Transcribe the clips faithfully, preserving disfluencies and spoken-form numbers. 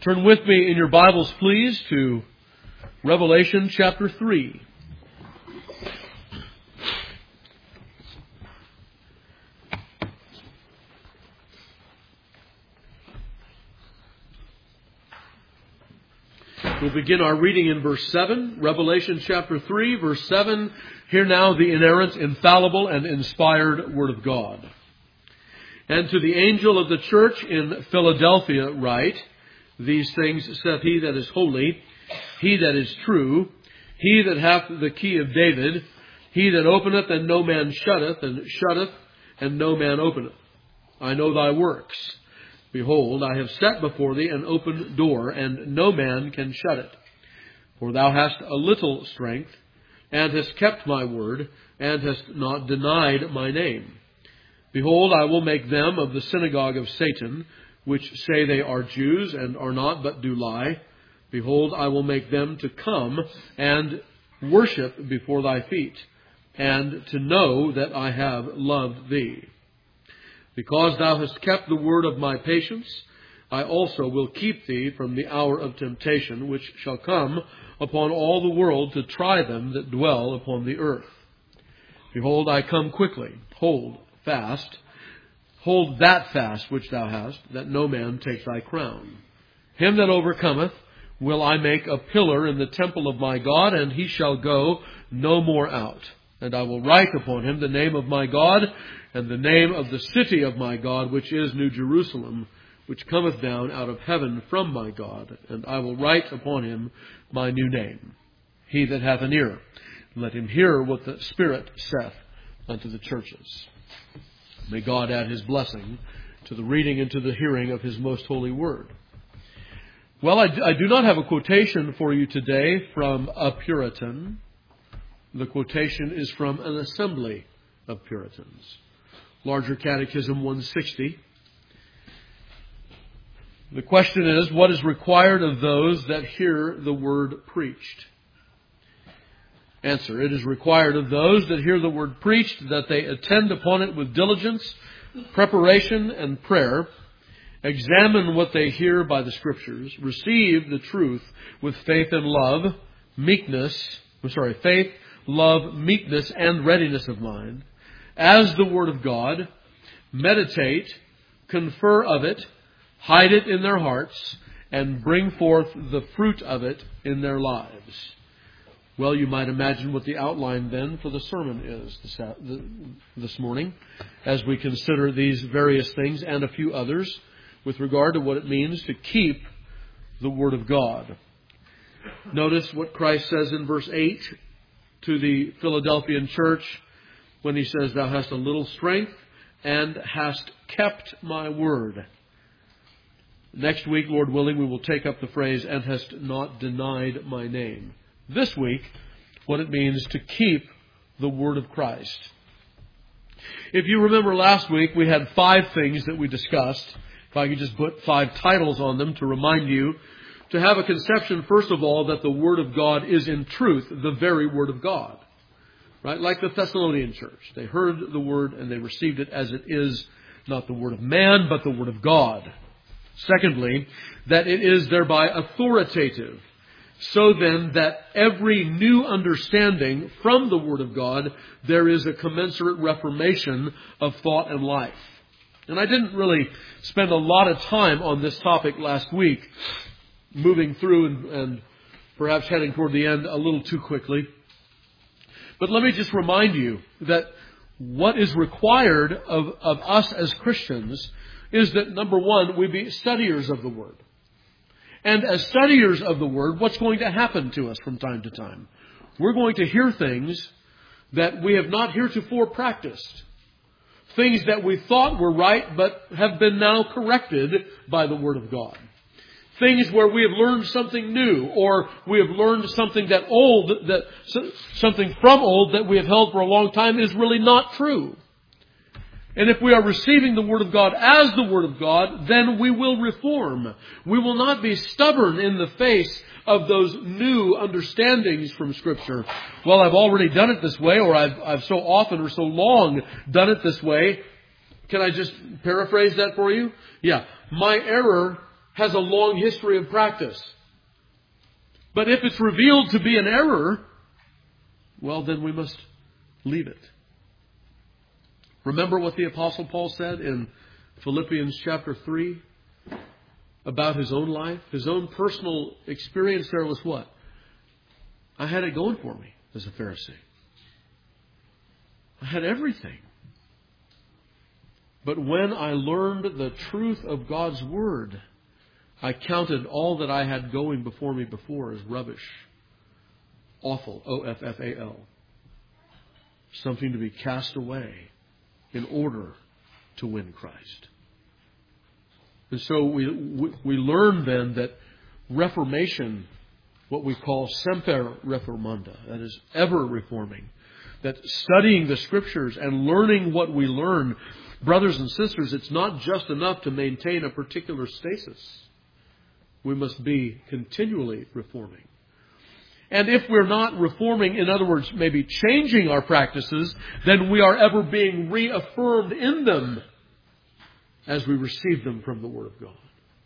Turn with me in your Bibles, please, to Revelation chapter three. We'll begin our reading in verse seven, Revelation chapter three, verse seven. Hear now the inerrant, infallible, and inspired Word of God. And to the angel of the church in Philadelphia write, These things saith he that is holy, he that is true, he that hath the key of David, he that openeth and no man shutteth, and shutteth and no man openeth. I know thy works. Behold, I have set before thee an open door, and no man can shut it. For thou hast a little strength, and hast kept my word, and hast not denied my name. Behold, I will make them of the synagogue of Satan, which say they are Jews, and are not, but do lie. Behold, I will make them to come and worship before thy feet, and to know that I have loved thee. Because thou hast kept the word of my patience, I also will keep thee from the hour of temptation, which shall come upon all the world to try them that dwell upon the earth. Behold, I come quickly. Hold fast. Hold that fast which thou hast, that no man take thy crown. Him that overcometh will I make a pillar in the temple of my God, and he shall go no more out. And I will write upon him the name of my God, and the name of the city of my God, which is New Jerusalem, which cometh down out of heaven from my God. And I will write upon him my new name. He that hath an ear, let him hear what the Spirit saith unto the churches. May God add his blessing to the reading and to the hearing of his most holy word. Well, I, I do not have a quotation for you today from a Puritan. The quotation is from an assembly of Puritans. Larger Catechism one sixty. The question is, what is required of those that hear the word preached? Answer, it is required of those that hear the word preached that they attend upon it with diligence, preparation, and prayer, examine what they hear by the Scriptures, receive the truth with faith and love, meekness, I'm sorry, faith, love, meekness, and readiness of mind, as the Word of God, meditate, confer of it, hide it in their hearts, and bring forth the fruit of it in their lives. Well, you might imagine what the outline then for the sermon is this, this morning, as we consider these various things and a few others with regard to what it means to keep the Word of God. Notice what Christ says in verse eight to the Philadelphian church when he says, Thou hast a little strength and hast kept my word. Next week, Lord willing, we will take up the phrase, and hast not denied my name. This week, what it means to keep the word of Christ. If you remember last week, we had five things that we discussed. If I could just put five titles on them to remind you, to have a conception, first of all, that the Word of God is in truth the very Word of God. Right? Like the Thessalonian church. They heard the Word and they received it as it is, not the Word of man, but the Word of God. Secondly, that it is thereby authoritative. So then that every new understanding from the Word of God, there is a commensurate reformation of thought and life. And I didn't really spend a lot of time on this topic last week, moving through and, and perhaps heading toward the end a little too quickly. But let me just remind you that what is required of, of us as Christians is that, number one, we be studiers of the Word. And as studiers of the Word, what's going to happen to us from time to time? We're going to hear things that we have not heretofore practiced. Things that we thought were right, but have been now corrected by the Word of God. Things where we have learned something new, or we have learned something that old, that something from old that we have held for a long time is really not true. And if we are receiving the Word of God as the Word of God, then we will reform. We will not be stubborn in the face of those new understandings from Scripture. Well, I've already done it this way, or I've, I've so often or so long done it this way. Can I just paraphrase that for you? Yeah. My error has a long history of practice. But if it's revealed to be an error, well, then we must leave it. Remember what the Apostle Paul said in Philippians chapter three about his own life? His own personal experience there was what? I had it going for me as a Pharisee. I had everything. But when I learned the truth of God's Word, I counted all that I had going before me before as rubbish. Awful. O F F A L. Something to be cast away in order to win Christ. And so we, we, we learn then that Reformation, what we call semper reformanda, that is ever reforming, that studying the Scriptures and learning what we learn, brothers and sisters, it's not just enough to maintain a particular stasis. We must be continually reforming. And if we're not reforming, in other words, maybe changing our practices, then we are ever being reaffirmed in them as we receive them from the Word of God.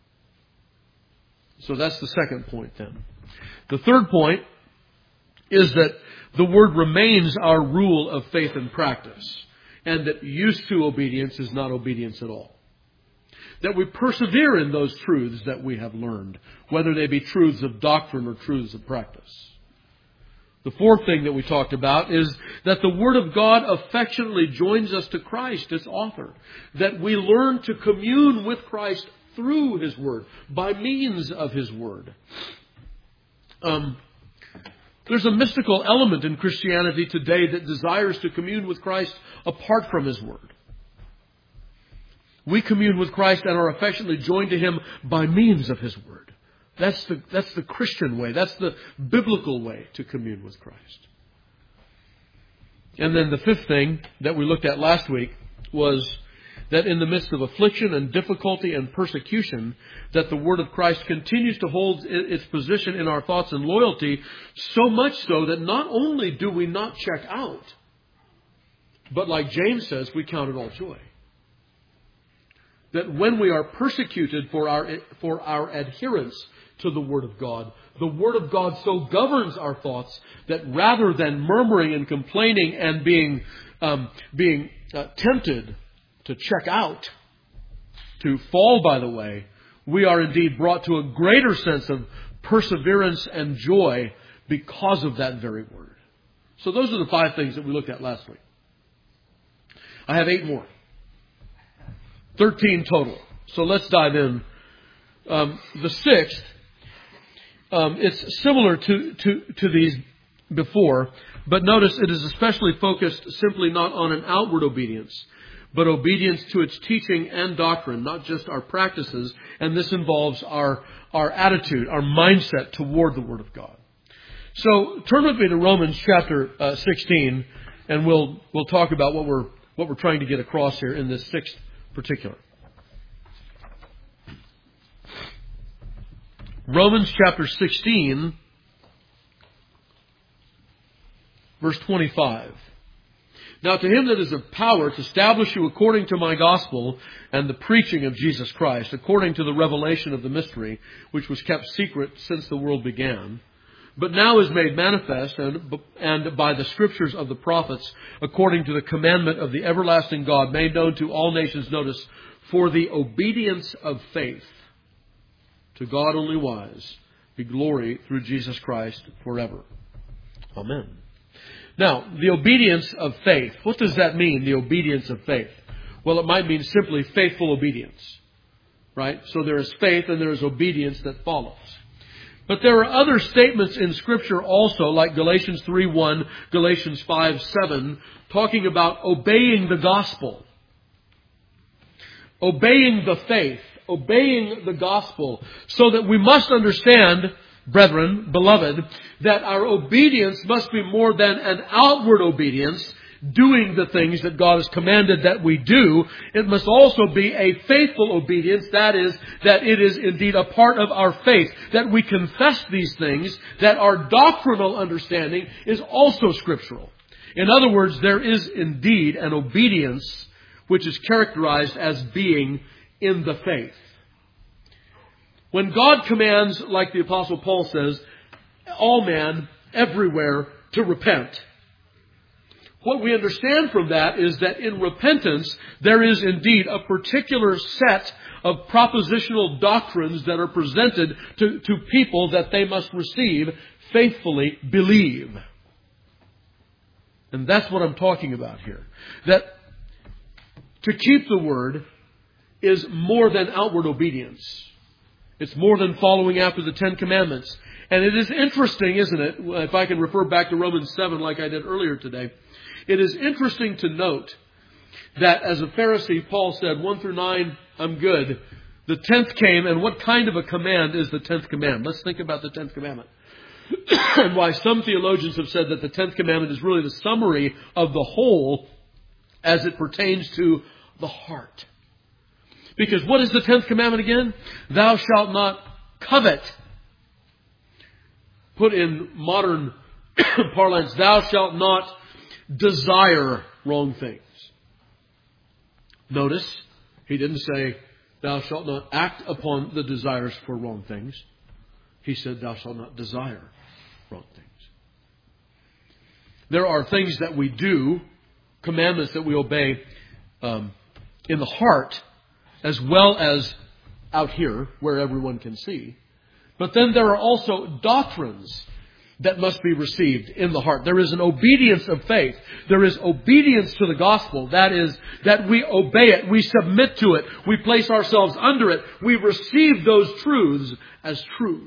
So that's the second point then. The third point is that the Word remains our rule of faith and practice, and that used to obedience is not obedience at all. That we persevere in those truths that we have learned, whether they be truths of doctrine or truths of practice. The fourth thing that we talked about is that the Word of God affectionately joins us to Christ, its author. That we learn to commune with Christ through His Word, by means of His Word. Um, there's a mystical element in Christianity today that desires to commune with Christ apart from His Word. We commune with Christ and are affectionately joined to Him by means of His Word. That's the, that's the Christian way. That's the biblical way to commune with Christ. And then the fifth thing that we looked at last week was that in the midst of affliction and difficulty and persecution, that the Word of Christ continues to hold its position in our thoughts and loyalty, so much so that not only do we not check out, but like James says, we count it all joy. That when we are persecuted for our for our adherence to the Word of God, the Word of God so governs our thoughts that rather than murmuring and complaining and being um, being uh, tempted to check out, to fall by the way, we are indeed brought to a greater sense of perseverance and joy because of that very Word. So those are the five things that we looked at last week. I have eight more. Thirteen total. So let's dive in. Um, the sixth, um, it's similar to, to, to these before, but notice it is especially focused simply not on an outward obedience, but obedience to its teaching and doctrine, not just our practices. And this involves our, our attitude, our mindset toward the Word of God. So turn with me to Romans chapter uh, sixteen, and we'll we'll talk about what we're what we're trying to get across here in this sixth particular. Romans chapter sixteen, verse twenty-five. Now to Him that is of power to establish you according to my gospel and the preaching of Jesus Christ, according to the revelation of the mystery, which was kept secret since the world began, but now is made manifest, and, and by the scriptures of the prophets, according to the commandment of the everlasting God, made known to all nations, notice, for the obedience of faith. To God only wise, be glory through Jesus Christ forever. Amen. Now, the obedience of faith. What does that mean, the obedience of faith? Well, it might mean simply faithful obedience. Right? So there is faith and there is obedience that follows. But there are other statements in Scripture also, like Galatians three one, Galatians five seven, talking about obeying the gospel. Obeying the faith. Obeying the gospel. So that we must understand, brethren, beloved, that our obedience must be more than an outward obedience, doing the things that God has commanded that we do. It must also be a faithful obedience. That is, that it is indeed a part of our faith, that we confess these things, that our doctrinal understanding is also scriptural. In other words, there is indeed an obedience which is characterized as being in the faith. When God commands, like the Apostle Paul says, all man, everywhere, to repent, what we understand from that is that in repentance, there is indeed a particular set of propositional doctrines that are presented to, to people that they must receive, faithfully believe. And that's what I'm talking about here. That to keep the Word is more than outward obedience. It's more than following after the Ten Commandments. And it is interesting, isn't it, if I can refer back to Romans seven like I did earlier today, it is interesting to note that as a Pharisee, Paul said, one through nine, I'm good. The tenth came, and what kind of a command is the tenth command? Let's think about the tenth commandment. And why some theologians have said that the tenth commandment is really the summary of the whole as it pertains to the heart. Because what is the tenth commandment again? Thou shalt not covet. Put in modern parlance, thou shalt not desire wrong things. Notice, he didn't say, thou shalt not act upon the desires for wrong things. He said, thou shalt not desire wrong things. There are things that we do, commandments that we obey um, in the heart, as well as out here, where everyone can see. But then there are also doctrines that must be received in the heart. There is an obedience of faith. There is obedience to the gospel. That is, that we obey it. We submit to it. We place ourselves under it. We receive those truths as true.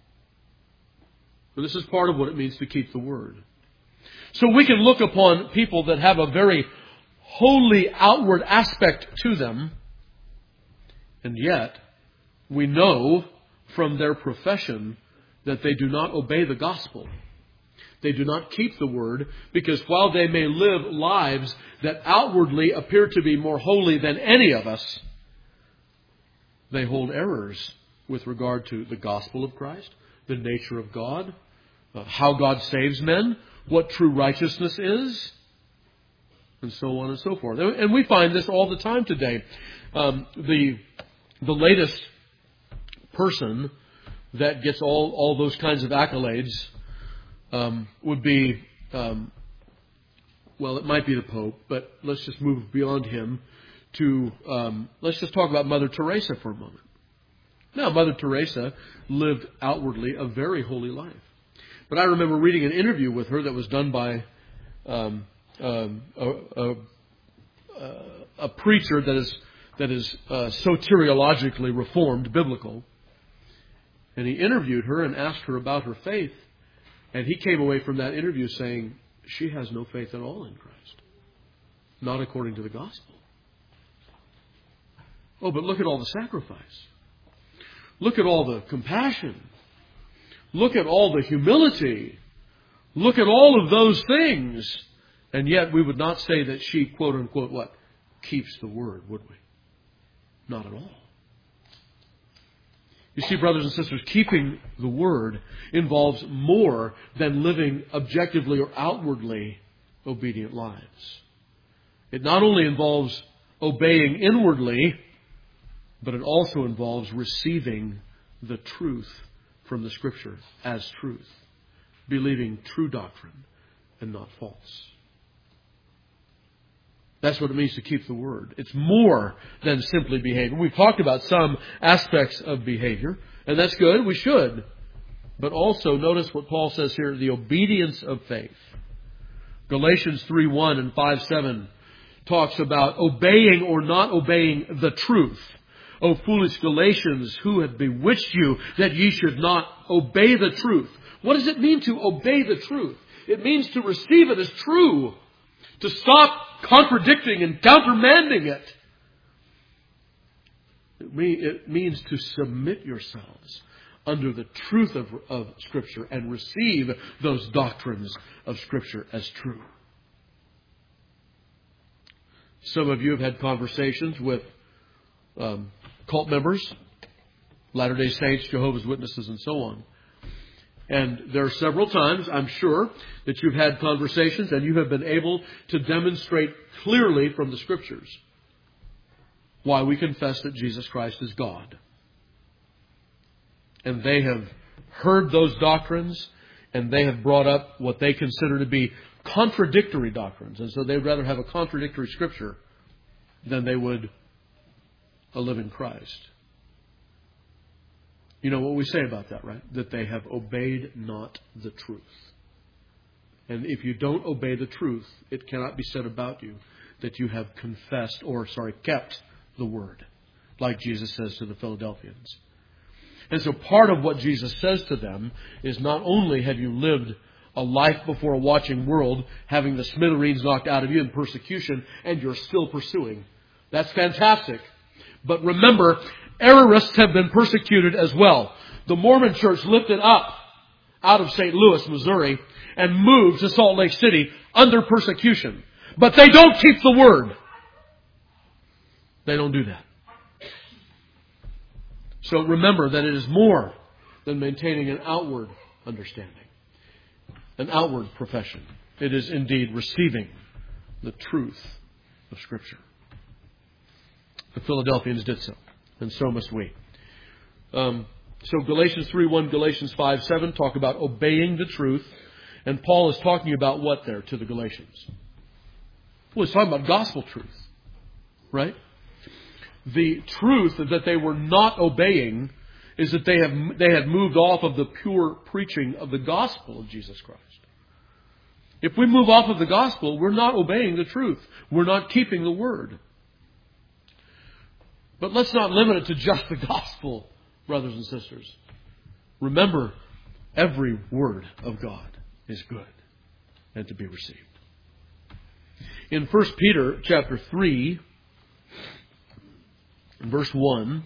So this is part of what it means to keep the Word. So we can look upon people that have a very holy outward aspect to them, and yet we know from their profession that they do not obey the gospel. They do not keep the Word, because while they may live lives that outwardly appear to be more holy than any of us, they hold errors with regard to the gospel of Christ, the nature of God, uh, how God saves men, what true righteousness is, and so on and so forth. And we find this all the time today. Um, the the latest person that gets all, all those kinds of accolades um, would be, um, well, it might be the Pope, but let's just move beyond him to, um, let's just talk about Mother Teresa for a moment. Now, Mother Teresa lived outwardly a very holy life. But I remember reading an interview with her that was done by um, um, a, a, a preacher that is, that is uh, soteriologically reformed, biblical. And he interviewed her and asked her about her faith. And he came away from that interview saying, she has no faith at all in Christ. Not according to the gospel. Oh, but look at all the sacrifice. Look at all the compassion. Look at all the humility. Look at all of those things. And yet we would not say that she, quote unquote, what? Keeps the Word, would we? Not at all. You see, brothers and sisters, keeping the Word involves more than living objectively or outwardly obedient lives. It not only involves obeying inwardly, but it also involves receiving the truth from the Scripture as truth, believing true doctrine and not false. That's what it means to keep the Word. It's more than simply behavior. We've talked about some aspects of behavior, and that's good. We should. But also, notice what Paul says here, the obedience of faith. Galatians three one and five seven talks about obeying or not obeying the truth. O foolish Galatians, who have bewitched you that ye should not obey the truth? What does it mean to obey the truth? It means to receive it as true. To stop contradicting and countermanding it. It means to submit yourselves under the truth of, of Scripture and receive those doctrines of Scripture as true. Some of you have had conversations with um, cult members, Latter-day Saints, Jehovah's Witnesses, and so on. And there are several times, I'm sure, that you've had conversations and you have been able to demonstrate clearly from the Scriptures why we confess that Jesus Christ is God. and they have heard those doctrines, and they have brought up what they consider to be contradictory doctrines. And so they'd rather have a contradictory Scripture than they would a living Christ. You know what we say about that, right? That they have obeyed not the truth. And if you don't obey the truth, it cannot be said about you that you have confessed, or, sorry, kept the Word, like Jesus says to the Philadelphians. And so part of what Jesus says to them is not only have you lived a life before a watching world, having the smithereens knocked out of you in persecution, and you're still pursuing. That's fantastic. But remember, errorists have been persecuted as well. The Mormon Church lifted up out of Saint Louis, Missouri, and moved to Salt Lake City under persecution. But they don't keep the Word. They don't do that. So remember that it is more than maintaining an outward understanding, an outward profession. It is indeed receiving the truth of Scripture. The Philadelphians did so, and so must we. Um, so Galatians three one, Galatians five seven talk about obeying the truth. And Paul is talking about what there to the Galatians? Well, he's talking about gospel truth, right? The truth that they were not obeying is that they have they had moved off of the pure preaching of the gospel of Jesus Christ. If we move off of the gospel, we're not obeying the truth. We're not keeping the Word. But let's not limit it to just the gospel, brothers and sisters. Remember, every word of God is good and to be received. In First Peter chapter three, verse one,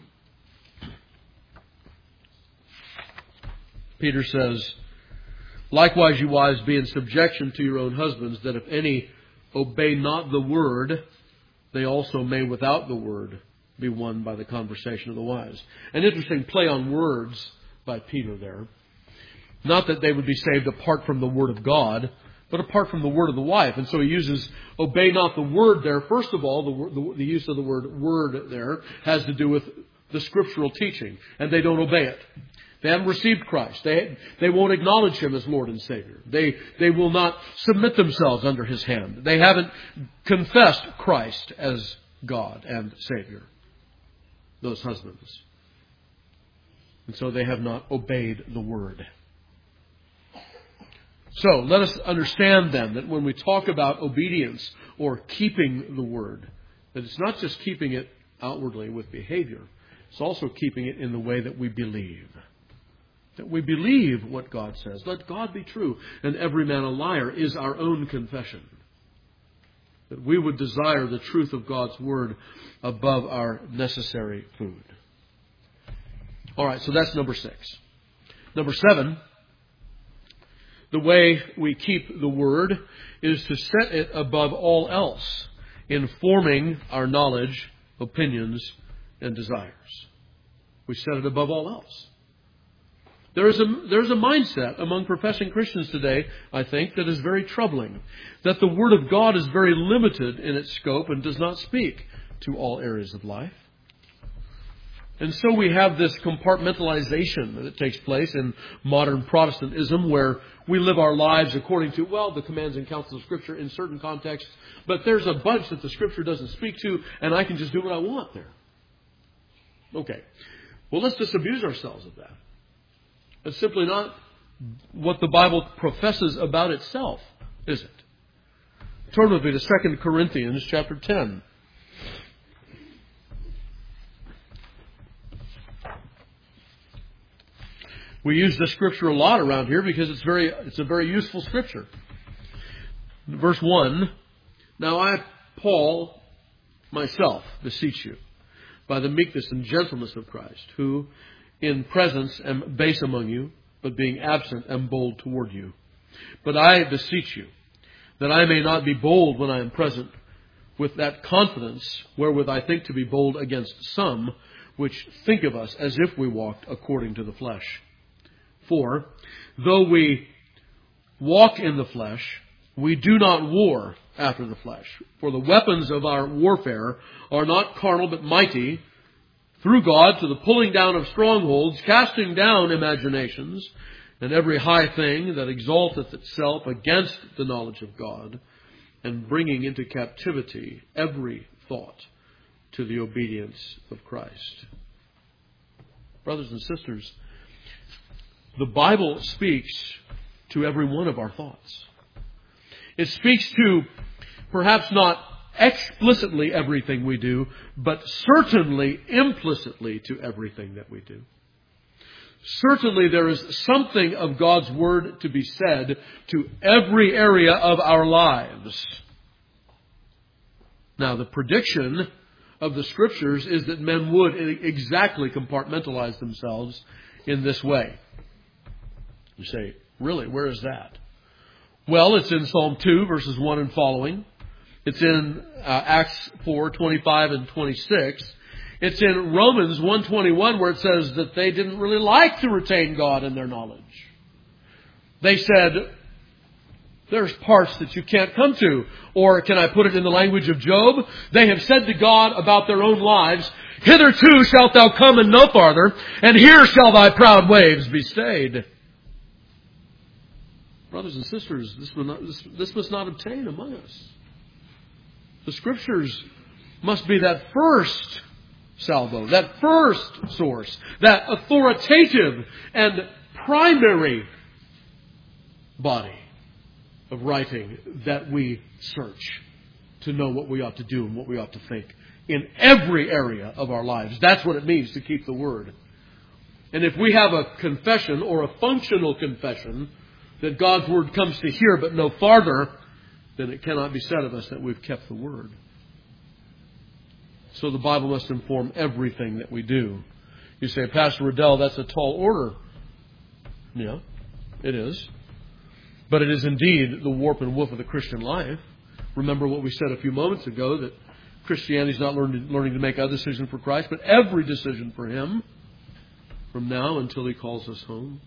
Peter says, "Likewise, you wives, be in subjection to your own husbands, that if any obey not the word, they also may without the word be won by the conversation of the wise." An interesting play on words by Peter there. Not that they would be saved apart from the Word of God, but apart from the word of the wife. And so he uses obey not the word there. First of all, the, the, the use of the word word there has to do with the scriptural teaching, and they don't obey it. They haven't received Christ. They, they won't acknowledge Him as Lord and Savior. They, they will not submit themselves under His hand. They haven't confessed Christ as God and Savior, those husbands. And so they have not obeyed the Word. So let us understand then that when we talk about obedience or keeping the Word, that it's not just keeping it outwardly with behavior. It's also keeping it in the way that we believe. That we believe what God says. Let God be true and every man a liar is our own confession. That we would desire the truth of God's Word above our necessary food. All right, so that's number six. Number seven, the way we keep the Word is to set it above all else, informing our knowledge, opinions, and desires. We set it above all else. There is a, there's a mindset among professing Christians today, I think, that is very troubling. That the Word of God is very limited in its scope and does not speak to all areas of life. And so we have this compartmentalization that takes place in modern Protestantism, where we live our lives according to, well, the commands and counsels of Scripture in certain contexts, but there's a bunch that the Scripture doesn't speak to, and I can just do what I want there. Okay. Well, let's disabuse ourselves of that. It's simply not what the Bible professes about itself, is it? Turn with me to Second Corinthians chapter ten. We use this scripture a lot around here because it's very it's a very useful scripture. Verse one, "Now I, Paul, myself, beseech you, by the meekness and gentleness of Christ, who in presence am base among you, but being absent am bold toward you. But I beseech you, that I may not be bold when I am present, with that confidence wherewith I think to be bold against some, which think of us as if we walked according to the flesh. For, though we walk in the flesh, we do not war after the flesh. For the weapons of our warfare are not carnal, but mighty through God to the pulling down of strongholds, casting down imaginations, and every high thing that exalteth itself against the knowledge of God, and bringing into captivity every thought to the obedience of Christ. Brothers and sisters, the Bible speaks to every one of our thoughts. It speaks to perhaps not explicitly everything we do, but certainly implicitly to everything that we do. Certainly there is something of God's Word to be said to every area of our lives. Now, the prediction of the Scriptures is that men would exactly compartmentalize themselves in this way. You say, really, where is that? Well, it's in Psalm two, verses one and following. It's in uh, Acts four, twenty-five and twenty-six. It's in Romans one twenty-one, where it says that they didn't really like to retain God in their knowledge. They said, there's parts that you can't come to. Or can I put it in the language of Job? They have said to God about their own lives, hitherto shalt thou come and no farther, and here shall thy proud waves be stayed. Brothers and sisters, this must not, this, this must not obtain among us. The Scriptures must be that first salvo, that first source, that authoritative and primary body of writing that we search to know what we ought to do and what we ought to think in every area of our lives. That's what it means to keep the Word. And if we have a confession or a functional confession that God's Word comes to here but no farther, then it cannot be said of us that we've kept the Word. So the Bible must inform everything that we do. You say, Pastor Riddell, that's a tall order. Yeah, it is. But it is indeed the warp and woof of the Christian life. Remember what we said a few moments ago, that Christianity is not learning, learning to make a decision for Christ, but every decision for Him from now until He calls us home.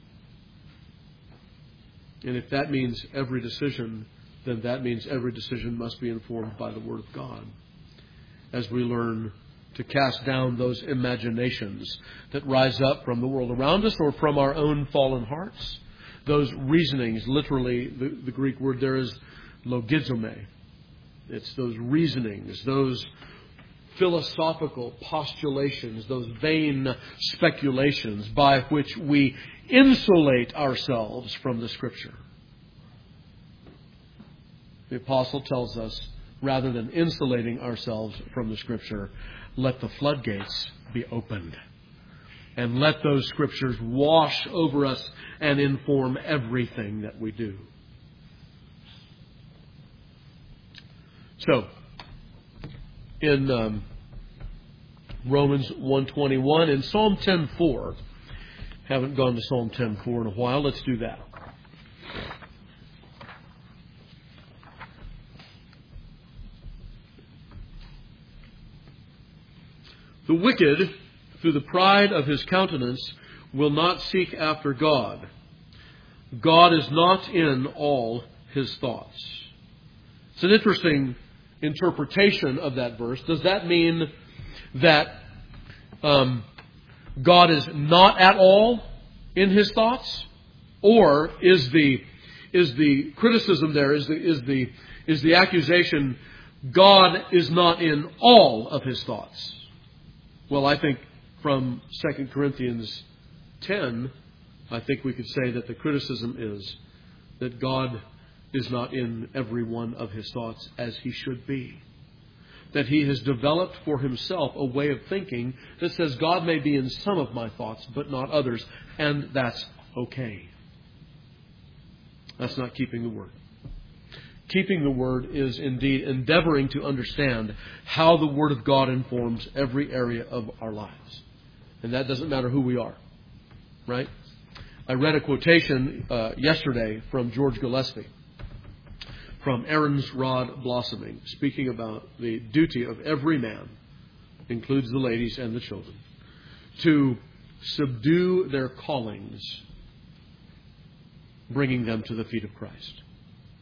And if that means every decision, then that means every decision must be informed by the Word of God. As we learn to cast down those imaginations that rise up from the world around us or from our own fallen hearts. Those reasonings, literally, the, the Greek word there is logizomai. It's those reasonings, those philosophical postulations, those vain speculations by which we insulate ourselves from the Scripture. The Apostle tells us, rather than insulating ourselves from the Scripture, let the floodgates be opened. And let those Scriptures wash over us and inform everything that we do. So, in um, Romans one twenty-one, in Psalm ten four, haven't gone to Psalm ten four in a while, let's do that. The wicked, through the pride of his countenance, will not seek after God. God is not in all his thoughts. It's an interesting interpretation of that verse. Does that mean that um, God is not at all in his thoughts? Or is the is the criticism there, is the is the is the accusation, God is not in all of his thoughts? Well, I think from Second Corinthians ten, I think we could say that the criticism is that God is not in every one of his thoughts as he should be. That he has developed for himself a way of thinking that says God may be in some of my thoughts, but not others, and that's okay. That's not keeping the Word. Keeping the Word is indeed endeavoring to understand how the Word of God informs every area of our lives. And that doesn't matter who we are. Right? I read a quotation uh, yesterday from George Gillespie from Aaron's Rod Blossoming, speaking about the duty of every man, includes the ladies and the children, to subdue their callings, bringing them to the feet of Christ.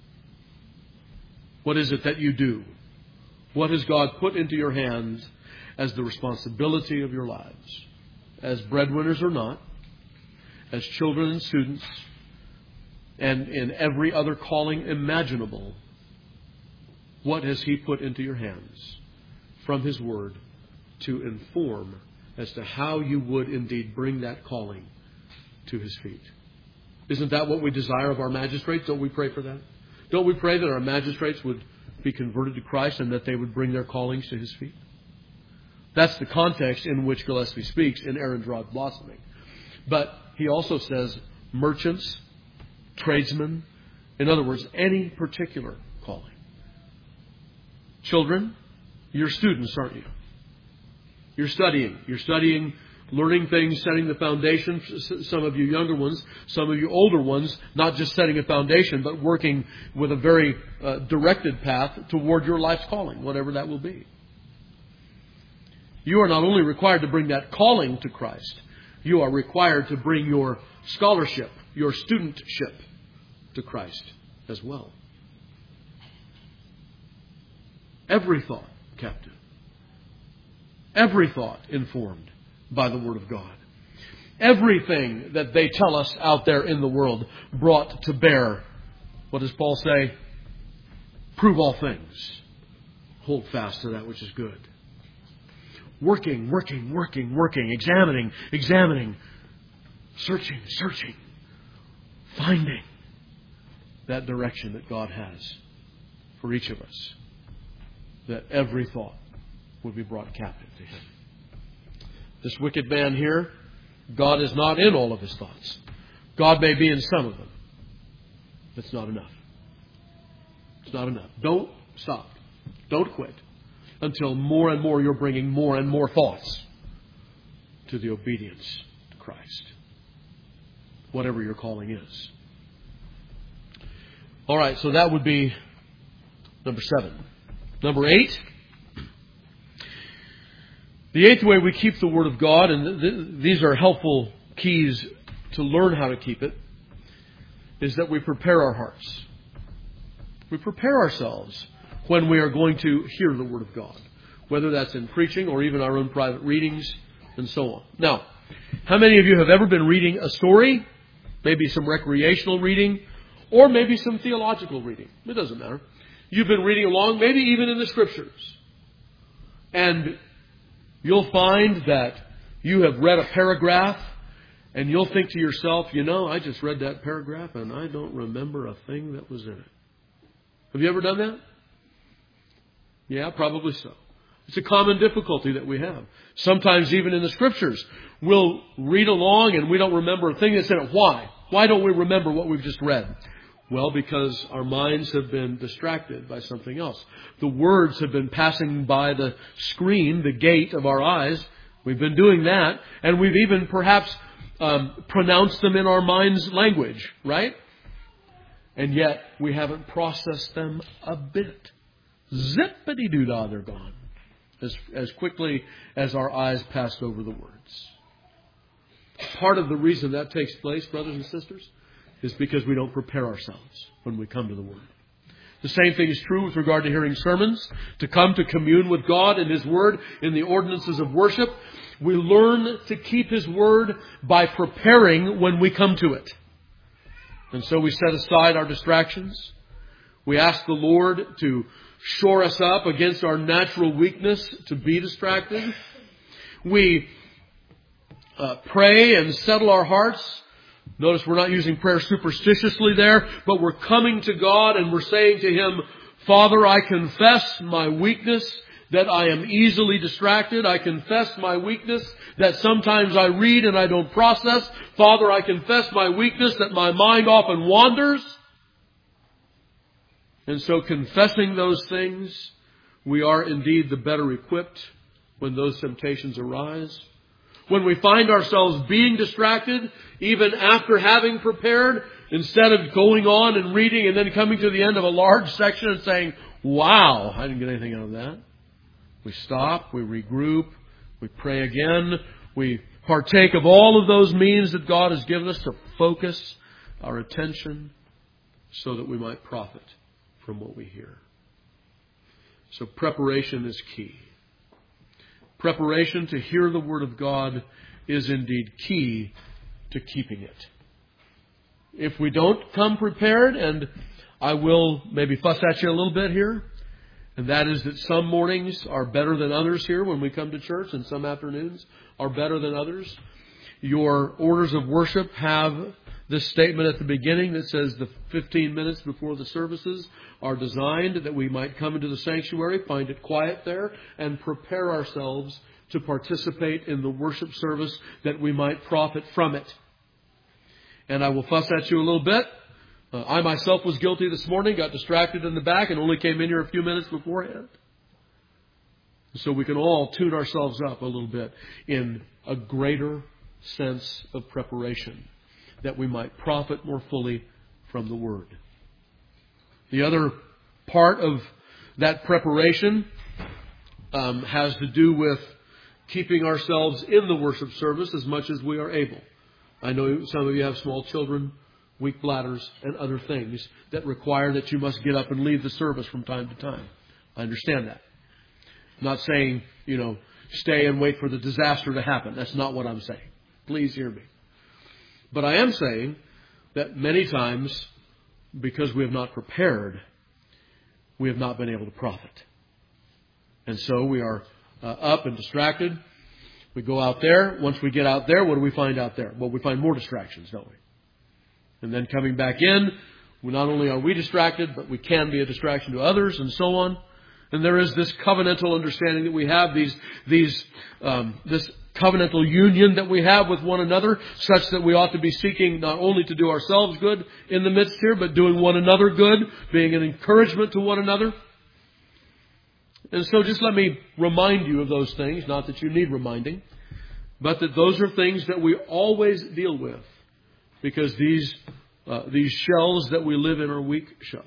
What is it that you do? What has God put into your hands? as the responsibility of your lives. As breadwinners or not, as children and students, and in every other calling imaginable, what has He put into your hands from His Word to inform as to how you would indeed bring that calling to His feet? Isn't that what we desire of our magistrates? Don't we pray for that? Don't we pray that our magistrates would be converted to Christ and that they would bring their callings to His feet? That's the context in which Gillespie speaks in Aaron's Rod Blossoming. But he also says merchants, tradesmen, in other words, any particular calling. Children, you're students, aren't you? You're studying. You're studying, learning things, setting the foundation. Some of you younger ones, some of you older ones, not just setting a foundation, but working with a very uh, directed path toward your life's calling, whatever that will be. You are not only required to bring that calling to Christ, you are required to bring your scholarship, your studentship to Christ as well. Every thought captive. Every thought informed by the Word of God. Everything that they tell us out there in the world brought to bear. What does Paul say? Prove all things. Hold fast to that which is good. Working, working, working, working, examining, examining, searching, searching, finding that direction that God has for each of us. That every thought would be brought captive to Him. This wicked man here, God is not in all of his thoughts. God may be in some of them. That's not enough. It's not enough. Don't stop. Don't quit until more and more you're bringing more and more thoughts to the obedience to Christ. Whatever your calling is. All right, so that would be number seven. Number eight. The eighth way we keep the Word of God, and th- th- these are helpful keys to learn how to keep it, is that we prepare our hearts. We prepare ourselves when we are going to hear the Word of God, whether that's in preaching or even our own private readings and so on. Now, how many of you have ever been reading a story, maybe some recreational reading, or maybe some theological reading? It doesn't matter. You've been reading along, maybe even in the Scriptures. And you'll find that you have read a paragraph and you'll think to yourself, you know, I just read that paragraph and I don't remember a thing that was in it. Have you ever done that? Yeah, probably so. It's a common difficulty that we have. Sometimes even in the Scriptures, we'll read along and we don't remember a thing that's in it. Why? Why don't we remember what we've just read? Well, because our minds have been distracted by something else. The words have been passing by the screen, the gate of our eyes. We've been doing that. And we've even perhaps um, pronounced them in our mind's language, right? And yet we haven't processed them a bit. Zippity-doo-dah, they're gone. As, as quickly as our eyes passed over the words. Part of the reason that takes place, brothers and sisters, is because we don't prepare ourselves when we come to the Word. The same thing is true with regard to hearing sermons. To come to commune with God and His Word in the ordinances of worship, we learn to keep His Word by preparing when we come to it. And so we set aside our distractions. We ask the Lord to shore us up against our natural weakness to be distracted. We uh, pray and settle our hearts. Notice we're not using prayer superstitiously there, but we're coming to God and we're saying to Him, Father, I confess my weakness, that I am easily distracted. I confess my weakness, that sometimes I read and I don't process. Father, I confess my weakness, that my mind often wanders. And so confessing those things, we are indeed the better equipped when those temptations arise. When we find ourselves being distracted, even after having prepared, instead of going on and reading and then coming to the end of a large section and saying, wow, I didn't get anything out of that. We stop, we regroup, we pray again, we partake of all of those means that God has given us to focus our attention so that we might profit from what we hear. So preparation is key. Preparation to hear the Word of God is indeed key to keeping it. If we don't come prepared, and I will maybe fuss at you a little bit here, and that is that some mornings are better than others here when we come to church, and some afternoons are better than others. Your orders of worship have this statement at the beginning that says the fifteen minutes before the services are designed that we might come into the sanctuary, find it quiet there, and prepare ourselves to participate in the worship service that we might profit from it. And I will fuss at you a little bit. Uh, I myself was guilty this morning, got distracted in the back, and only came in here a few minutes beforehand. So we can all tune ourselves up a little bit in a greater sense of preparation, that we might profit more fully from the Word. The other part of that preparation um, has to do with keeping ourselves in the worship service as much as we are able. I know some of you have small children, weak bladders, and other things that require that you must get up and leave the service from time to time. I understand that. I'm not saying, you know, stay and wait for the disaster to happen. That's not what I'm saying. Please hear me. But I am saying that many times, because we have not prepared, we have not been able to profit. And so we are uh, up and distracted. We go out there. Once we get out there, what do we find out there? Well, we find more distractions, don't we? And then coming back in, not only are we distracted, but we can be a distraction to others and so on. And there is this covenantal understanding that we have, these, these, um, this covenantal union that we have with one another, such that we ought to be seeking not only to do ourselves good in the midst here, but doing one another good, being an encouragement to one another. And so just let me remind you of those things, not that you need reminding, but that those are things that we always deal with, because these, uh, these shells that we live in are weak shells.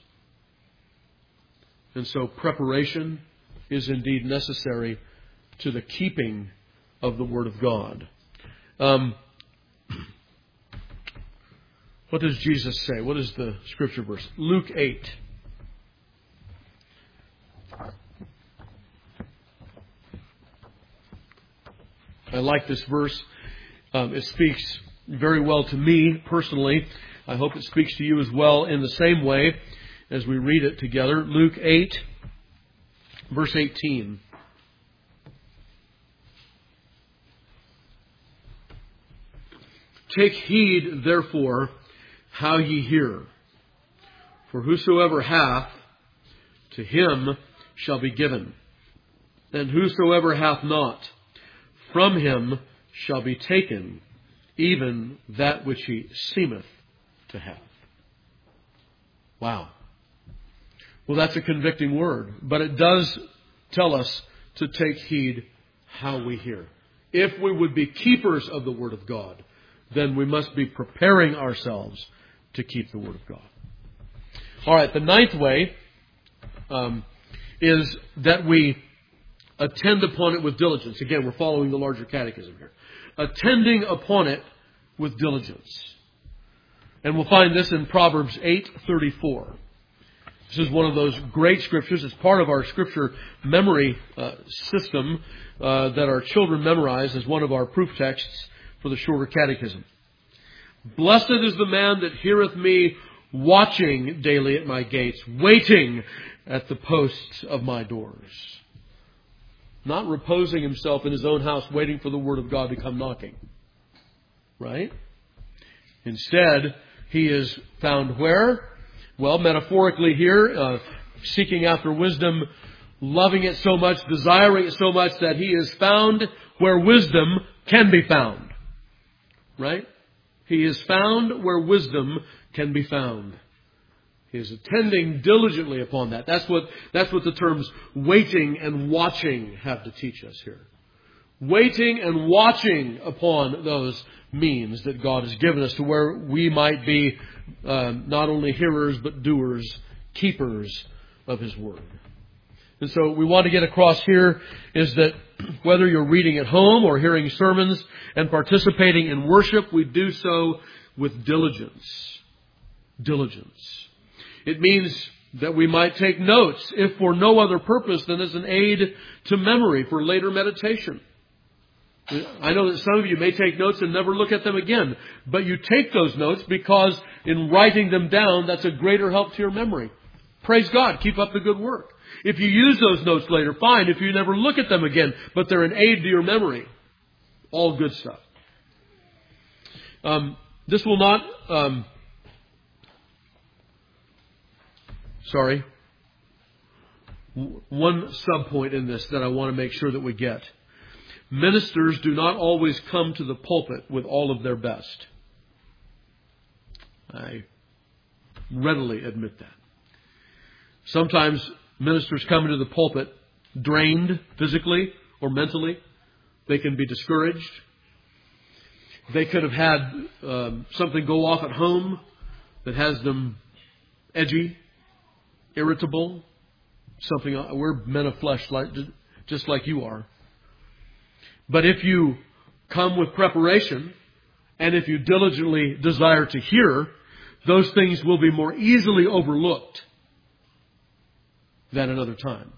And so preparation is indeed necessary to the keeping of the Word of God. Um, what does Jesus say? What is the scripture verse? Luke eight. I like this verse. Um, it speaks very well to me personally. I hope it speaks to you as well in the same way as we read it together. Luke eight, verse eighteen. Take heed, therefore, how ye hear. For whosoever hath, to him shall be given. And whosoever hath not, from him shall be taken, even that which he seemeth to have. Wow. Well, that's a convicting word, but it does tell us to take heed how we hear. If we would be keepers of the Word of God, then we must be preparing ourselves to keep the Word of God. All right, the ninth way um, is that we attend upon it with diligence. Again, we're following the larger catechism here. Attending upon it with diligence. And we'll find this in Proverbs eight thirty-four. This is one of those great scriptures. It's part of our scripture memory uh, system uh, that our children memorize as one of our proof texts for the shorter catechism. Blessed is the man that heareth me, watching daily at my gates, waiting at the posts of my doors. Not reposing himself in his own house, waiting for the Word of God to come knocking. Right? Instead, he is found where? Well, metaphorically here, uh, seeking after wisdom, loving it so much, desiring it so much that he is found where wisdom can be found. Right? He is found where wisdom can be found. He is attending diligently upon that. That's what, that's what the terms waiting and watching have to teach us here. Waiting and watching upon those means that God has given us to where we might be uh, not only hearers but doers, keepers of His Word. And so we want to get across here is that whether you're reading at home or hearing sermons and participating in worship, we do so with diligence. Diligence. It means that we might take notes, if for no other purpose than as an aid to memory for later meditation. I know that some of you may take notes and never look at them again, but you take those notes because in writing them down, that's a greater help to your memory. Praise God. Keep up the good work. If you use those notes later, fine. If you never look at them again, but they're an aid to your memory, all good stuff. Um, this will not... Um, sorry. One sub-point in this that I want to make sure that we get. Ministers do not always come to the pulpit with all of their best. I readily admit that. Sometimes ministers come into the pulpit drained physically or mentally. They can be discouraged. They could have had um, something go off at home that has them edgy, irritable. Something. We're men of flesh, like, just like you are. But if you come with preparation, and if you diligently desire to hear, those things will be more easily overlooked than at other times.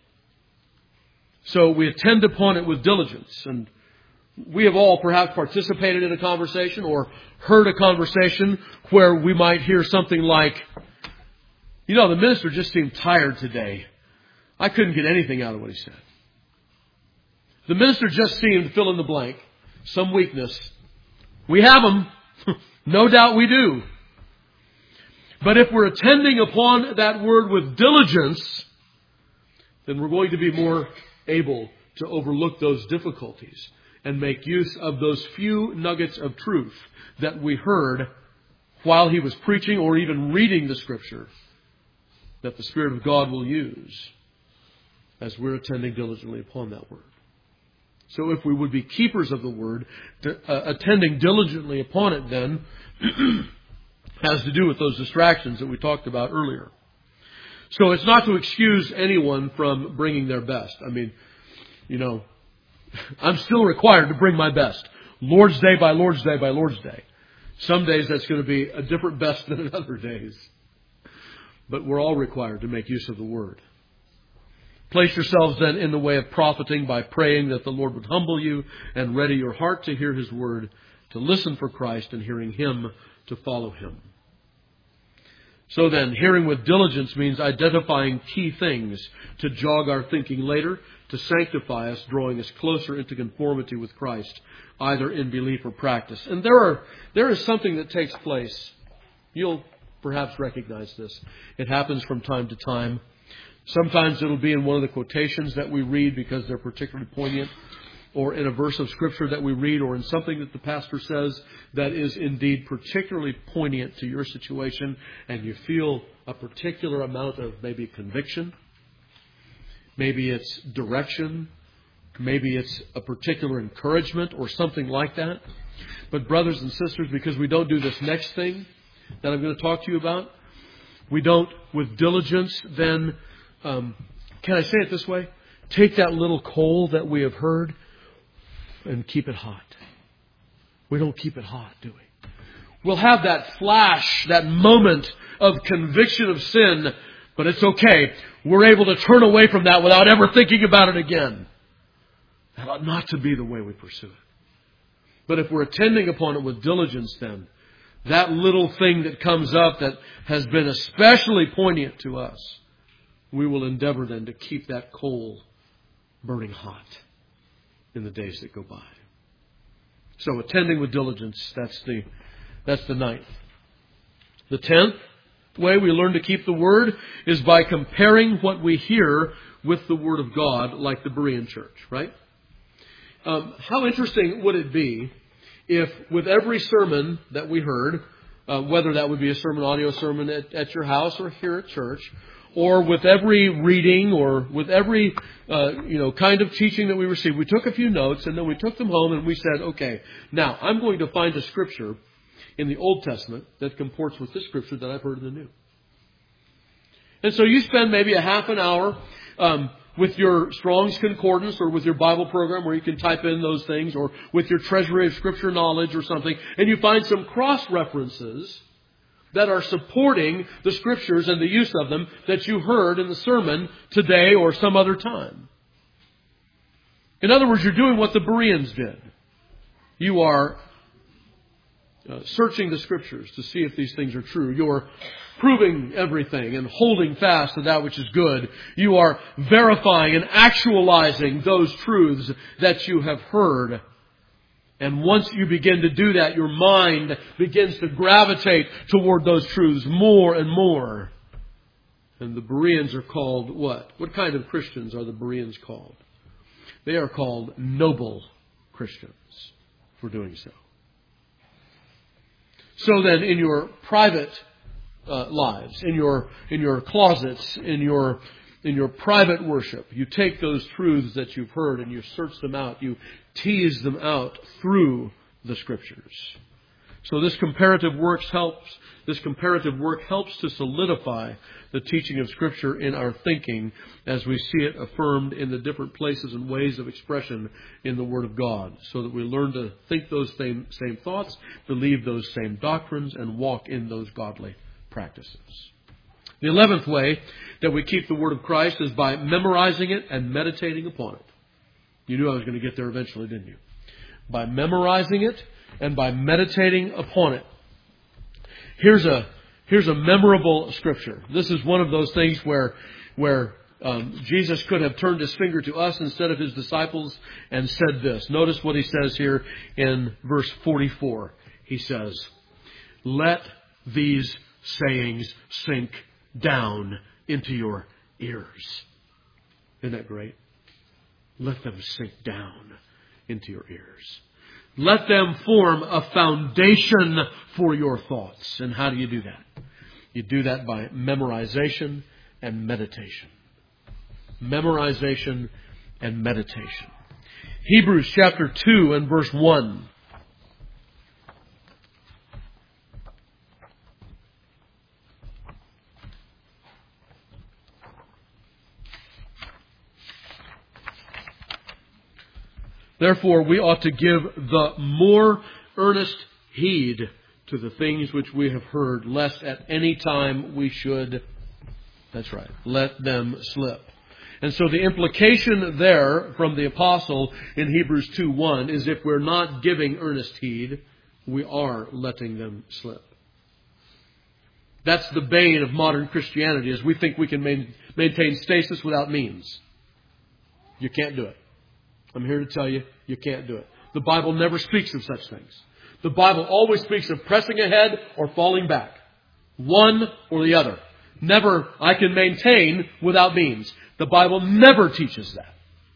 So we attend upon it with diligence. And we have all perhaps participated in a conversation or heard a conversation where we might hear something like, you know, the minister just seemed tired today. I couldn't get anything out of what he said. The minister just seemed, fill in the blank, some weakness. We have them. No doubt we do. But if we're attending upon that word with diligence, then we're going to be more able to overlook those difficulties and make use of those few nuggets of truth that we heard while he was preaching or even reading the Scripture that the Spirit of God will use as we're attending diligently upon that word. So if we would be keepers of the word, to, uh, attending diligently upon it then has to do with those distractions that we talked about earlier. So it's not to excuse anyone from bringing their best. I mean, you know, I'm still required to bring my best. Lord's Day by Lord's Day by Lord's Day. Some days that's going to be a different best than other days. But we're all required to make use of the word. Place yourselves then in the way of profiting by praying that the Lord would humble you and ready your heart to hear His word, to listen for Christ and hearing Him to follow Him. So then, hearing with diligence means identifying key things to jog our thinking later, to sanctify us, drawing us closer into conformity with Christ, either in belief or practice. And there are there is something that takes place. You'll perhaps recognize this. It happens from time to time. Sometimes it'll be in one of the quotations that we read because they're particularly poignant, or in a verse of Scripture that we read, or in something that the pastor says that is indeed particularly poignant to your situation, and you feel a particular amount of maybe conviction, maybe it's direction, maybe it's a particular encouragement or something like that. But brothers and sisters, because we don't do this next thing that I'm going to talk to you about, we don't with diligence then, um, can I say it this way? Take that little coal that we have heard and keep it hot. We don't keep it hot, do we? We'll have that flash, that moment of conviction of sin, but it's okay. We're able to turn away from that without ever thinking about it again. That ought not to be the way we pursue it. But if we're attending upon it with diligence then, that little thing that comes up that has been especially poignant to us, we will endeavor then to keep that coal burning hot in the days that go by. So attending with diligence, that's the that's the ninth. The tenth way we learn to keep the Word is by comparing what we hear with the Word of God, like the Berean church, right? Um, how interesting would it be if with every sermon that we heard, uh, whether that would be a sermon, audio sermon at, at your house or here at church, or with every reading or with every uh, you know kind of teaching that we received, we took a few notes and then we took them home and we said, okay, now I'm going to find a scripture in the Old Testament that comports with this scripture that I've heard in the New. And so you spend maybe a half an hour um, with your Strong's Concordance or with your Bible program where you can type in those things, or with your Treasury of Scripture Knowledge or something, and you find some cross-references that are supporting the Scriptures and the use of them that you heard in the sermon today or some other time. In other words, you're doing what the Bereans did. You are uh, searching the Scriptures to see if these things are true. You're proving everything and holding fast to that which is good. You are verifying and actualizing those truths that you have heard. And once you begin to do that, your mind begins to gravitate toward those truths more and more. And the Bereans are called what? What kind of Christians are the Bereans called? They are called noble Christians for doing so. So then, in your private uh, lives, in your in your closets, in your in your private worship, you take those truths that you've heard and you search them out. You tease them out through the Scriptures. So this comparative work helps. This comparative work helps to solidify the teaching of Scripture in our thinking as we see it affirmed in the different places and ways of expression in the Word of God, so that we learn to think those same, same thoughts, believe those same doctrines, and walk in those godly practices. The eleventh way that we keep the Word of Christ is by memorizing it and meditating upon it. You knew I was going to get there eventually, didn't you? By memorizing it and by meditating upon it. Here's a here's a memorable scripture. This is one of those things where where um, Jesus could have turned his finger to us instead of his disciples and said this. Notice what he says here in verse forty-four. He says, "Let these sayings sink down into your ears." Isn't that great? Let them sink down into your ears. Let them form a foundation for your thoughts. And how do you do that? You do that by memorization and meditation. Memorization and meditation. Hebrews chapter two and verse one. Therefore, we ought to give the more earnest heed to the things which we have heard, lest at any time we should, that's right, let them slip. And so the implication there from the apostle in Hebrews two one is if we're not giving earnest heed, we are letting them slip. That's the bane of modern Christianity, is we think we can main, maintain stasis without means. You can't do it. I'm here to tell you, you can't do it. The Bible never speaks of such things. The Bible always speaks of pressing ahead or falling back. One or the other. Never, I can maintain without means. The Bible never teaches that.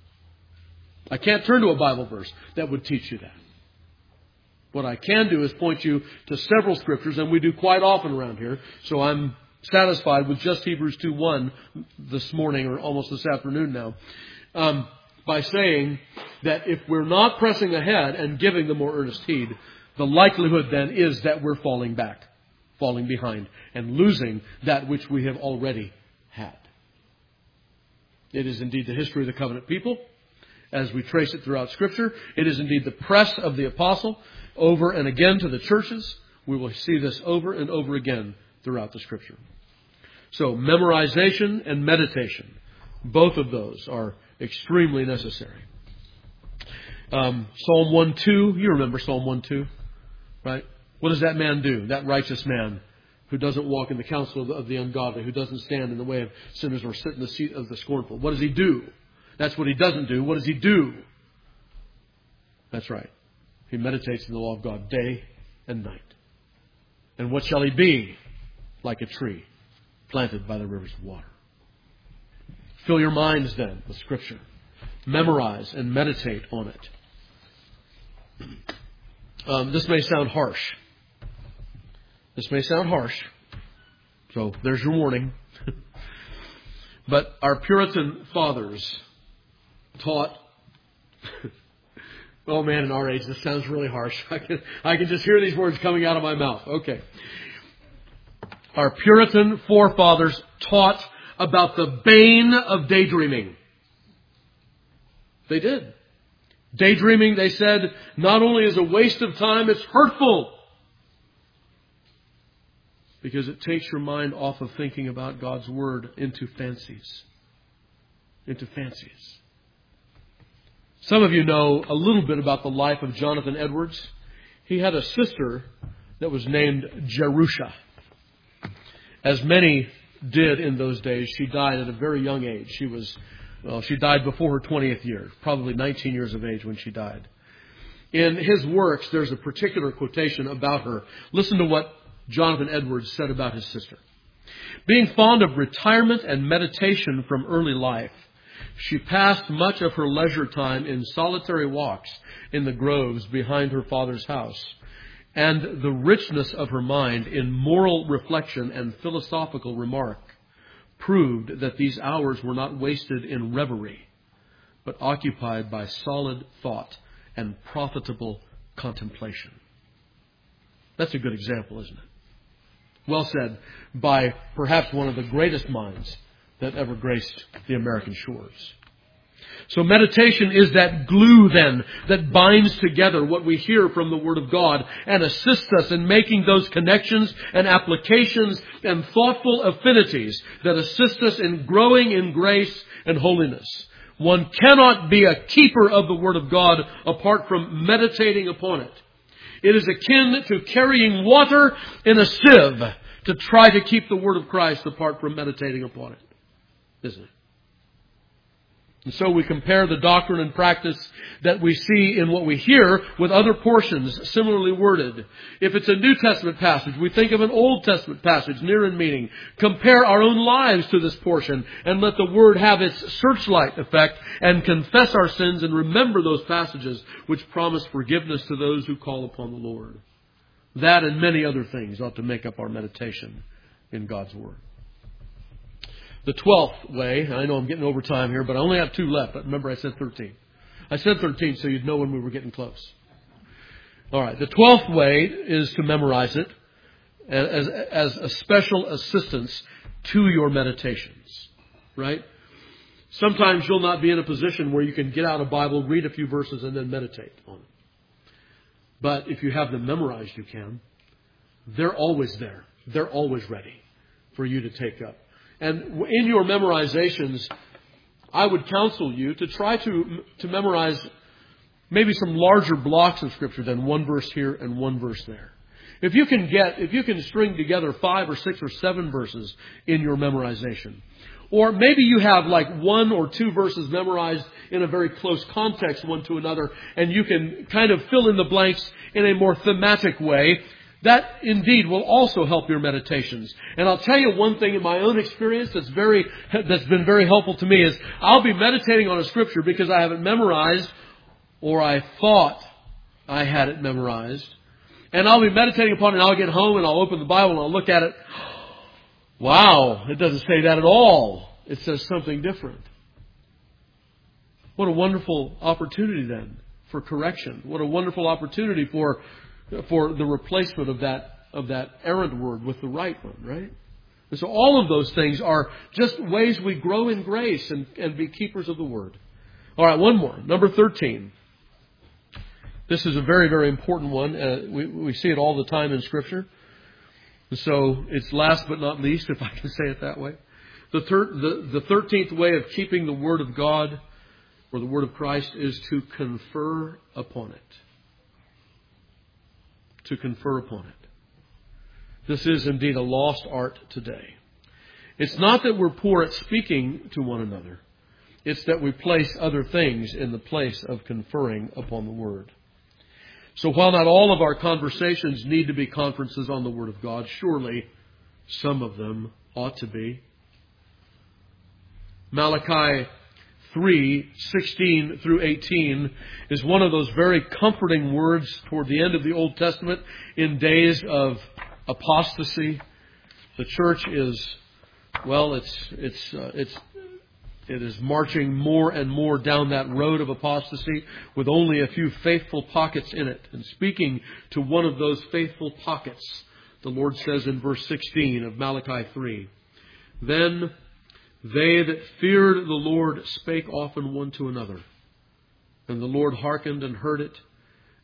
I can't turn to a Bible verse that would teach you that. What I can do is point you to several scriptures, and we do quite often around here. So I'm satisfied with just Hebrews two one this morning, or almost this afternoon now. Um, by saying that if we're not pressing ahead and giving the more earnest heed, the likelihood then is that we're falling back, falling behind, and losing that which we have already had. It is indeed the history of the covenant people, as we trace it throughout Scripture. It is indeed the press of the apostle over and again to the churches. We will see this over and over again throughout the Scripture. So, memorization and meditation, both of those are extremely necessary. Um, Psalm one two, you remember Psalm one two, right? What does that man do? That righteous man who doesn't walk in the counsel of the, of the ungodly, who doesn't stand in the way of sinners or sit in the seat of the scornful. What does he do? That's what he doesn't do. What does he do? That's right. He meditates in the law of God day and night. And what shall he be? Like a tree planted by the rivers of water. Fill your minds then with Scripture. Memorize and meditate on it. Um, this may sound harsh. This may sound harsh. So there's your warning. But our Puritan fathers taught... Oh man, in our age, this sounds really harsh. I can, I can just hear these words coming out of my mouth. Okay. Our Puritan forefathers taught about the bane of daydreaming. They did. Daydreaming, they said, not only is a waste of time, it's hurtful. because it takes your mind off of thinking about God's Word into fancies. Into fancies. Some of you know a little bit about the life of Jonathan Edwards. He had a sister that was named Jerusha. As many did in those days, she died at a very young age. She was, well, she died before her twentieth year, probably nineteen years of age when she died. In his works, there's a particular quotation about her. Listen to what Jonathan Edwards said about his sister. Being fond of retirement and meditation from early life, she passed much of her leisure time in solitary walks in the groves behind her father's house, and the richness of her mind in moral reflection and philosophical remark proved that these hours were not wasted in reverie, but occupied by solid thought and profitable contemplation. That's a good example, isn't it? Well said by perhaps one of the greatest minds that ever graced the American shores. So meditation is that glue then that binds together what we hear from the Word of God and assists us in making those connections and applications and thoughtful affinities that assist us in growing in grace and holiness. One cannot be a keeper of the Word of God apart from meditating upon it. It is akin to carrying water in a sieve to try to keep the Word of Christ apart from meditating upon it, isn't it? And so we compare the doctrine and practice that we see in what we hear with other portions similarly worded. If it's a New Testament passage, we think of an Old Testament passage near in meaning. Compare our own lives to this portion and let the Word have its searchlight effect and confess our sins and remember those passages which promise forgiveness to those who call upon the Lord. That and many other things ought to make up our meditation in God's Word. The twelfth way, I know I'm getting over time here, but I only have two left. Remember I said thirteen. I said thirteen so you'd know when we were getting close. All right, the twelfth way is to memorize it as, as a special assistance to your meditations, right? Sometimes you'll not be in a position where you can get out a Bible, read a few verses, and then meditate on it. But if you have them memorized, you can. They're always there. They're always ready for you to take up. And in your memorizations, I would counsel you to try to to memorize maybe some larger blocks of Scripture than one verse here and one verse there. If you can get, if you can string together five or six or seven verses in your memorization, or maybe you have like one or two verses memorized in a very close context one to another, and you can kind of fill in the blanks in a more thematic way, that indeed will also help your meditations. And I'll tell you one thing in my own experience that's very that's been very helpful to me is I'll be meditating on a Scripture because I have it memorized or I thought I had it memorized. And I'll be meditating upon it and I'll get home and I'll open the Bible and I'll look at it. Wow, it doesn't say that at all. It says something different. What a wonderful opportunity then for correction. What a wonderful opportunity for for the replacement of that of that errant word with the right one, right? And so all of those things are just ways we grow in grace and, and be keepers of the Word. All right, one more. Number thirteen. This is a very, very important one. Uh, we, we see it all the time in Scripture. And so it's last but not least, if I can say it that way. The, thir- the, the thirteenth way of keeping the Word of God or the Word of Christ is to confer upon it. To confer upon it. This is indeed a lost art today. It's not that we're poor at speaking to one another. It's that we place other things in the place of conferring upon the Word. So while not all of our conversations need to be conferences on the Word of God, surely some of them ought to be. Malachi three, sixteen through eighteen is one of those very comforting words toward the end of the Old Testament in days of apostasy. The church is, well, it's it's uh, it's it is marching more and more down that road of apostasy with only a few faithful pockets in it. And speaking to one of those faithful pockets, the Lord says in verse sixteen of Malachi three, "Then they that feared the Lord spake often one to another. And the Lord hearkened and heard it.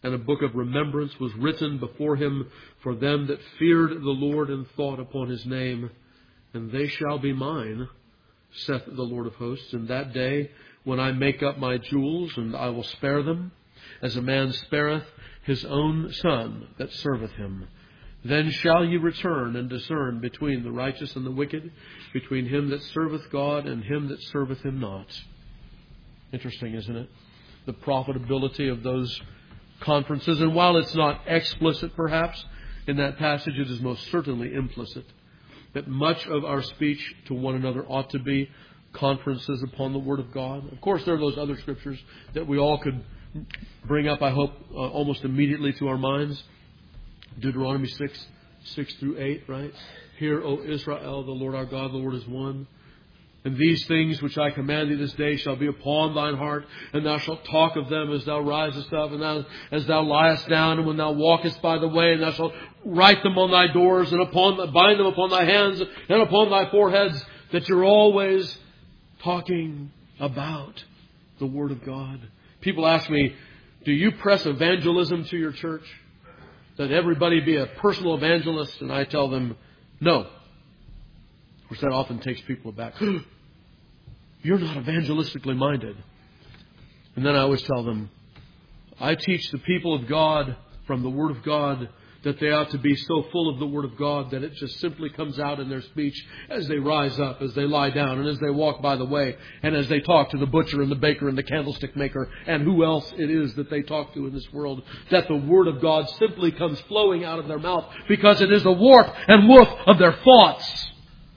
and a book of remembrance was written before him for them that feared the Lord and thought upon his name. And they shall be mine, saith the Lord of hosts, in that day when I make up my jewels, and I will spare them, as a man spareth his own son that serveth him. Then shall ye return and discern between the righteous and the wicked, between him that serveth God and him that serveth him not. Interesting, isn't it? The profitability of those conferences. And while it's not explicit, perhaps, in that passage, it is most certainly implicit that much of our speech to one another ought to be conferences upon the Word of God. Of course, there are those other scriptures that we all could bring up, I hope, uh, almost immediately to our minds. Deuteronomy six, six through eight, right? Hear, O Israel, the Lord our God, the Lord is one. And these things which I command thee this day shall be upon thine heart, and thou shalt talk of them as thou risest up, and thou, as thou liest down, and when thou walkest by the way, and thou shalt write them on thy doors, and upon bind them upon thy hands, and upon thy foreheads, that you're always talking about the Word of God. People ask me, do you press evangelism to your church? That everybody be a personal evangelist? And I tell them, no. Of course, that often takes people aback. You're not evangelistically minded. And then I always tell them, I teach the people of God from the Word of God that they ought to be so full of the Word of God that it just simply comes out in their speech as they rise up, as they lie down, and as they walk by the way, and as they talk to the butcher and the baker and the candlestick maker and who else it is that they talk to in this world, that the Word of God simply comes flowing out of their mouth because it is the warp and woof of their thoughts.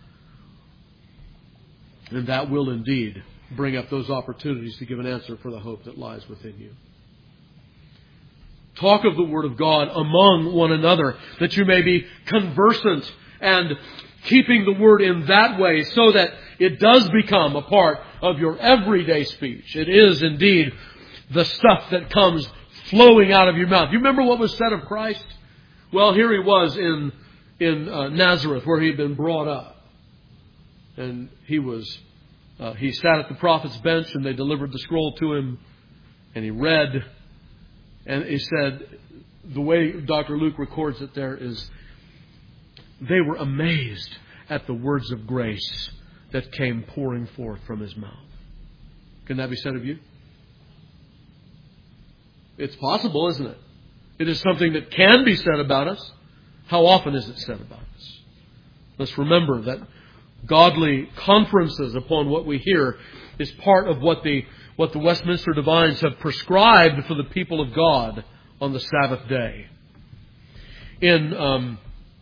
And that will indeed bring up those opportunities to give an answer for the hope that lies within you. Talk of the Word of God among one another, that you may be conversant and keeping the Word in that way so that it does become a part of your everyday speech. It is indeed the stuff that comes flowing out of your mouth. You remember what was said of Christ? Well, here he was in, in uh, Nazareth where he had been brought up. And he was, uh, he sat at the prophet's bench and they delivered the scroll to him and he read. And he said, the way Doctor Luke records it there is, they were amazed at the words of grace that came pouring forth from his mouth. Can that be said of you? It's possible, isn't it? It is something that can be said about us. How often is it said about us? Let's remember that godly conferences upon what we hear is part of what the what the Westminster Divines have prescribed for the people of God on the Sabbath day. In um,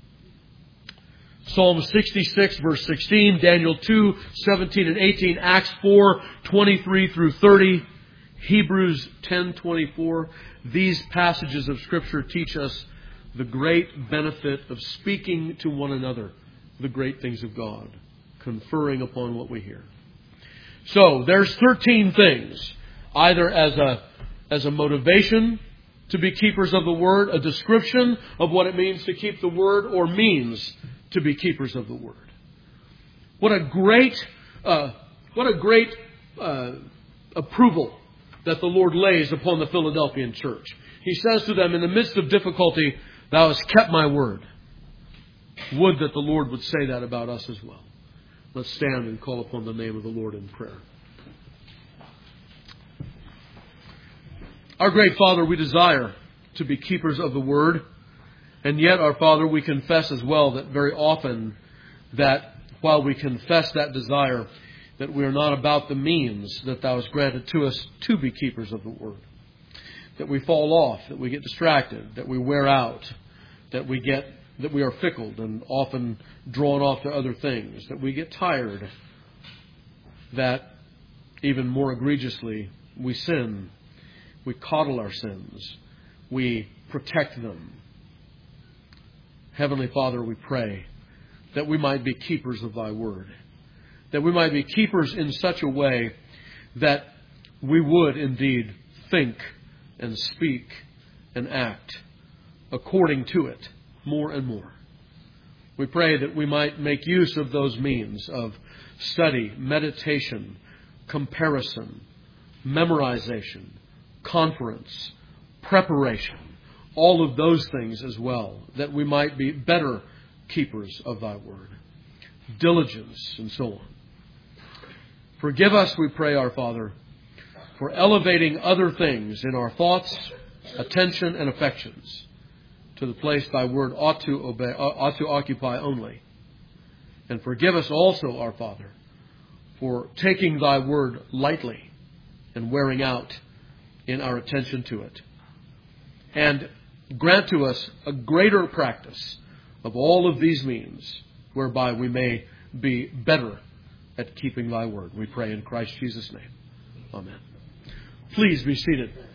Psalm sixty-six, verse sixteen, Daniel two, seventeen and eighteen, Acts four, twenty-three through thirty, Hebrews ten, twenty-four, these passages of Scripture teach us the great benefit of speaking to one another the great things of God, conferring upon what we hear. So, there's thirteen things, either as a, as a motivation to be keepers of the Word, a description of what it means to keep the Word, or means to be keepers of the Word. What a great, uh, what a great uh, approval that the Lord lays upon the Philadelphian church. He says to them, in the midst of difficulty, thou hast kept my word. Would that the Lord would say that about us as well. Let's stand and call upon the name of the Lord in prayer. Our great Father, we desire to be keepers of the Word. And yet, our Father, we confess as well that very often that while we confess that desire, that we are not about the means that Thou hast granted to us to be keepers of the Word. That we fall off, that we get distracted, that we wear out, that we get that we are fickle and often drawn off to other things, that we get tired, that even more egregiously, we sin, we coddle our sins, we protect them. Heavenly Father, we pray that we might be keepers of Thy Word, that we might be keepers in such a way that we would indeed think and speak and act according to it more and more. We pray that we might make use of those means of study, meditation, comparison, memorization, conference, preparation, all of those things as well, that we might be better keepers of thy word. Diligence and so on. Forgive us, we pray, our Father, for elevating other things in our thoughts, attention, and affections to the place thy word ought to obey, ought to occupy only. And forgive us also, our Father, for taking thy word lightly and wearing out in our attention to it. And grant to us a greater practice of all of these means, whereby we may be better at keeping thy word. We pray in Christ Jesus' name. Amen. Please be seated.